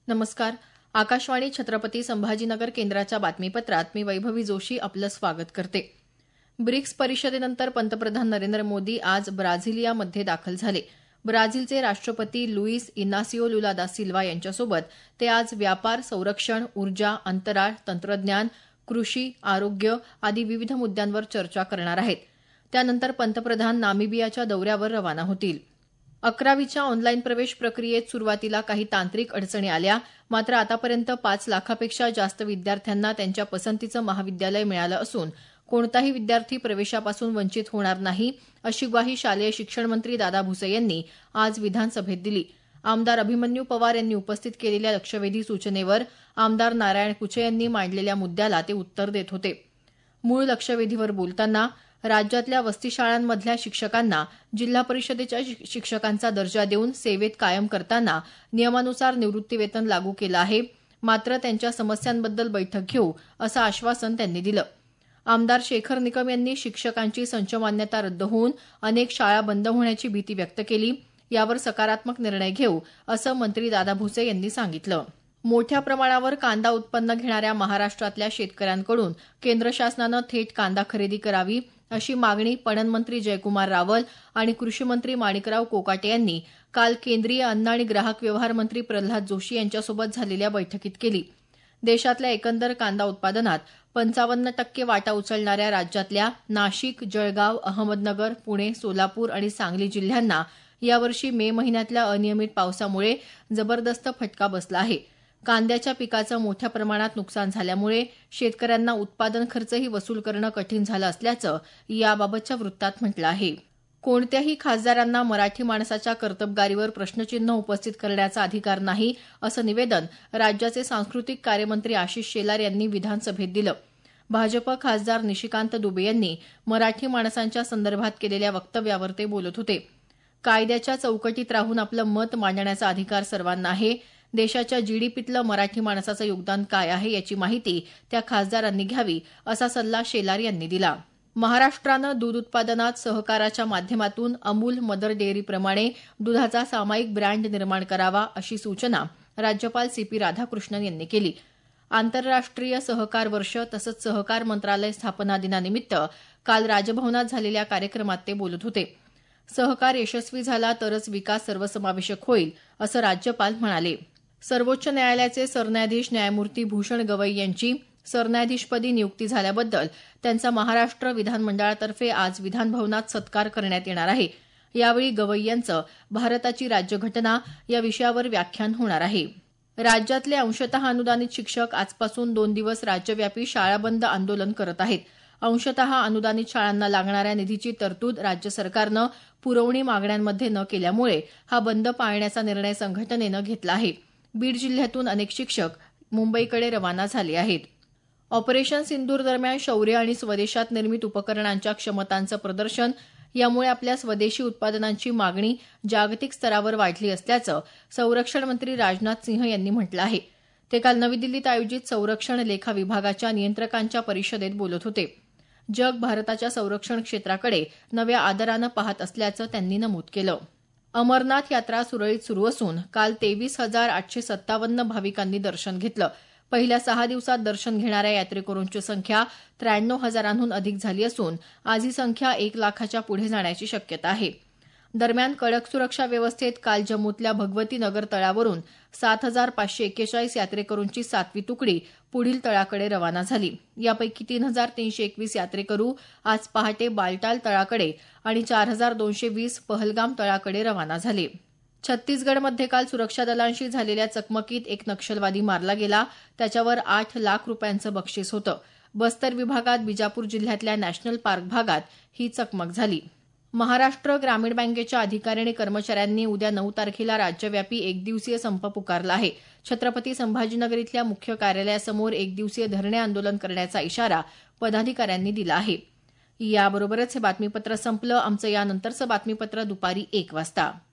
नमस्कार. आकाशवाणी छत्रपती संभाजीनगर केंद्राच्या बातमीपत्रात मी वैभवी जोशी आपलं स्वागत करते. ब्रिक्स परिषदेनंतर पंतप्रधान नरेंद्र मोदी आज ब्राझिलियामध्ये दाखल झाले. ब्राझीलचे राष्ट्रपती लुईस इनासिओ लुला दा सिल्वा यांच्यासोबत ते आज व्यापार, संरक्षण, ऊर्जा, अंतराळ, तंत्रज्ञान, कृषी, आरोग्य आदी विविध मुद्द्यांवर चर्चा करणार आहेत. त्यानंतर पंतप्रधान नामिबियाच्या दौऱ्यावर रवाना होतील. 11वीच्या ऑनलाईन प्रवेश प्रक्रियेत सुरुवातीला काही तांत्रिक अडचणी आल्या, मात्र आतापर्यंत 5 लाखापेक्षा जास्त विद्यार्थ्यांना त्यांच्या पसंतीचं महाविद्यालय मिळालं असून कोणताही विद्यार्थी प्रवेशापासून वंचित होणार नाही, अशी ग्वाही शालेय शिक्षण मंत्री दादा भुसे यांनी आज विधानसभेत दिली. आमदार अभिमन्यू पवार यांनी उपस्थित केलेल्या लक्षवेधी सूचनेवर आमदार नारायण कुचे यांनी मांडलेल्या मुद्द्याला ते उत्तर देत होते. मूळ लक्षवेधीवर बोलताना राज्यातल्या वसतिशाळांमधल्या शिक्षकांना जिल्हा परिषदेच्या शिक्षकांचा दर्जा देऊन सेवेत कायम करताना नियमानुसार निवृत्तीवेतन लागू केलं आहे, मात्र त्यांच्या समस्यांबद्दल बैठक घेऊ असं आश्वासन त्यांनी दिलं. आमदार शेखर निकम यांनी शिक्षकांची संच मान्यता रद्द होऊन अनेक शाळा बंद होण्याची भीती व्यक्त केली. यावर सकारात्मक निर्णय घेऊ असं मंत्री दादा भुसे यांनी सांगितलं. मोठ्या प्रमाणावर कांदा उत्पन्न घेणाऱ्या महाराष्ट्रातल्या शेतकऱ्यांकडून केंद्र शासनानं थेट कांदा खरेदी करावी, अशी मागणी पणन मंत्री जयकुमार रावल आणि कृषी मंत्री माणिकराव कोकाटे यांनी काल केंद्रीय अन्न आणि ग्राहक व्यवहार मंत्री प्रल्हाद जोशी यांच्यासोबत झालेल्या बैठकीत केली. देशातल्या एकंदर कांदा उत्पादनात 55% वाटा उचलणाऱ्या राज्यातल्या नाशिक, जळगाव, अहमदनगर, पुणे, सोलापूर आणि सांगली जिल्ह्यांना यावर्षी मे महिन्यातल्या अनियमित पावसामुळे जबरदस्त फटका बसला आहे. कांद्याच्या पिकाचं मोठ्या प्रमाणात नुकसान झाल्यामुळे शेतकऱ्यांना उत्पादन खर्चही वसूल करणं कठीण झालं असल्याचं याबाबतच्या वृत्तात म्हटलं आहे. कोणत्याही खासदारांना मराठी माणसाच्या कर्तबगारीवर प्रश्नचिन्ह उपस्थित करण्याचा अधिकार नाही, असं निवेदन राज्याचे सांस्कृतिक कार्यमंत्री आशिष शेलार यांनी विधानसभेत दिलं. भाजप खासदार निशिकांत दुबे यांनी मराठी माणसांच्या संदर्भात केलेल्या वक्तव्यावर ते बोलत होते. कायद्याच्या चौकटीत राहून आपलं मत मांडण्याचा अधिकार सर्वांना आहे. देशाच्या जीडीपीतलं मराठी माणसाचं योगदान काय आहे याची माहिती त्या खासदारांनी घ्यावी, असा सल्ला शेलार यांनी दिला. महाराष्ट्रानं दूध उत्पादनात सहकाराच्या माध्यमातून अमूल मदर डेअरीप्रमाणे दुधाचा सामायिक ब्रँड निर्माण करावा, अशी सूचना राज्यपाल CP राधाकृष्णन यांनी केली. आंतरराष्ट्रीय सहकार वर्ष तसंच सहकार मंत्रालय स्थापना दिनानिमित्त काल राजभवनात झालेल्या कार्यक्रमात ते बोलत होते. सहकार यशस्वी झाला तरच विकास सर्वसमावेशक होईल, असं राज्यपाल म्हणाले. सर्वोच्च न्यायालयाचे सरन्यायाधीश न्यायमूर्ती भूषण गवई यांची सरन्यायाधीशपदी नियुक्ती झाल्याबद्दल त्यांचा महाराष्ट्र विधानमंडळातर्फे आज विधानभवनात सत्कार करण्यात येणार आहे. यावेळी गवई यांचं भारताची राज्यघटना या विषयावर व्याख्यान होणार आहे. राज्यातले अंशतः अनुदानित शिक्षक आजपासून 2 दिवस राज्यव्यापी शाळाबंद आंदोलन करत आहेत. अंशतः अनुदानित शाळांना लागणाऱ्या निधीची तरतूद राज्य सरकारनं पुरवणी मागण्यांमध्ये न केल्यामुळे हा बंद पाळण्याचा निर्णय संघटनेनं घेतला आहे. बीड जिल्ह्यातून अनेक शिक्षक मुंबईकडे रवाना झाले आहेत. ऑपरेशन सिंदूर दरम्यान शौर्य आणि स्वदेशात निर्मित उपकरणांच्या क्षमतांचं प्रदर्शन यामुळे आपल्या स्वदेशी उत्पादनांची मागणी जागतिक स्तरावर वाढली असल्याचं संरक्षण मंत्री राजनाथ सिंह यांनी म्हटलं आहे. ते काल नवी दिल्लीत आयोजित संरक्षण लेखा विभागाच्या नियंत्रकांच्या परिषदेत बोलत होते. जग भारताच्या संरक्षण क्षेत्राकडे नव्या आदरानं पाहत असल्याचं त्यांनी नमूद केलं. अमरनाथ यात्रा सुरळीत सुरू असून काल 23,857 भाविकांनी दर्शन घेतलं. पहिल्या 6 दिवसात दर्शन घेणाऱ्या यात्रेकरूंची संख्या 93,000हून अधिक झाली असून आज ही संख्या 1 लाखाच्या पुढे जाण्याची शक्यता आहे. दरम्यान कडक सुरक्षा व्यवस्थेत काल जम्मूतल्या भगवती नगर तळावरून 7,541 यात्रेकरूंची 7वी तुकडी पुढील तळाकडे रवाना झाली. यापैकी 3,321 यात्रेकरू आज पहाटे बालटाल तळाकडे आणि 4,220 पहलगाम तळाकडे रवाना झाले. छत्तीसगडमध्ये काल सुरक्षा दलांशी झालेल्या चकमकीत एक नक्षलवादी मारला गेला. त्याच्यावर 8 लाख रुपयांचं बक्षीस होतं. बस्तर विभागात बिजापूर जिल्ह्यातल्या नॅशनल पार्क भागात ही चकमक झाली. महाराष्ट्र ग्रामीण बँकेच्या अधिकारी आणि कर्मचाऱ्यांनी उद्या 9 तारखेला राज्यव्यापी एकदिवसीय संप पुकारला आहे. छत्रपती संभाजीनगर इथल्या मुख्य कार्यालयासमोर एकदिवसीय धरणे आंदोलन करण्याचा इशारा पदाधिकाऱ्यांनी दिला आहे. याबरोबरच हे बातमीपत्र संपलं. आमचं यानंतरचं बातमीपत्र दुपारी 1 वाजता.